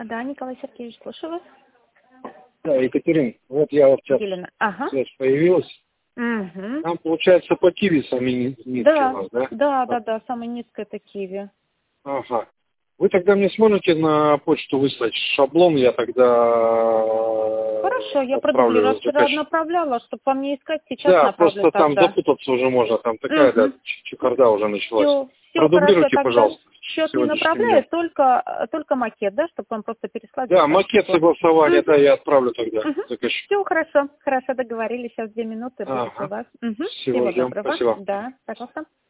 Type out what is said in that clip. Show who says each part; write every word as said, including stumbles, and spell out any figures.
Speaker 1: Да, Николай Сергеевич, слушаю вас.
Speaker 2: Да, Екатерина, вот я вот сейчас
Speaker 1: Елена. Ага.
Speaker 2: связь появилась.
Speaker 1: Угу.
Speaker 2: Там, получается, по Киви самые низкие
Speaker 1: Да,
Speaker 2: у вас, да?
Speaker 1: да, да, да, самая низкая это Киви.
Speaker 2: Ага. Вы тогда мне сможете на почту выслать шаблон, я тогда
Speaker 1: Хорошо, я
Speaker 2: отправлю
Speaker 1: продублирую. Вчера
Speaker 2: заказ.
Speaker 1: направляла, чтобы по мне искать, сейчас
Speaker 2: Да,
Speaker 1: направлю
Speaker 2: просто там
Speaker 1: тогда.
Speaker 2: запутаться уже можно, там такая, да,
Speaker 1: Угу.
Speaker 2: ч- чехарда уже началась.
Speaker 1: Все, все хорошо,
Speaker 2: Продублируйте,
Speaker 1: тогда
Speaker 2: пожалуйста,
Speaker 1: счет не
Speaker 2: сегодняшним
Speaker 1: направляю,
Speaker 2: днем.
Speaker 1: только, только макет, да, чтобы вам просто переслать
Speaker 2: Да, макет
Speaker 1: заказчику.
Speaker 2: согласования,
Speaker 1: Угу.
Speaker 2: да, я отправлю тогда
Speaker 1: Угу.
Speaker 2: заказчику.
Speaker 1: Все хорошо, хорошо договорились, сейчас две минуты будет у
Speaker 2: Ага.
Speaker 1: вас. Угу.
Speaker 2: Всего
Speaker 1: Всего
Speaker 2: ждем,
Speaker 1: доброго.
Speaker 2: спасибо.
Speaker 1: Да, пожалуйста.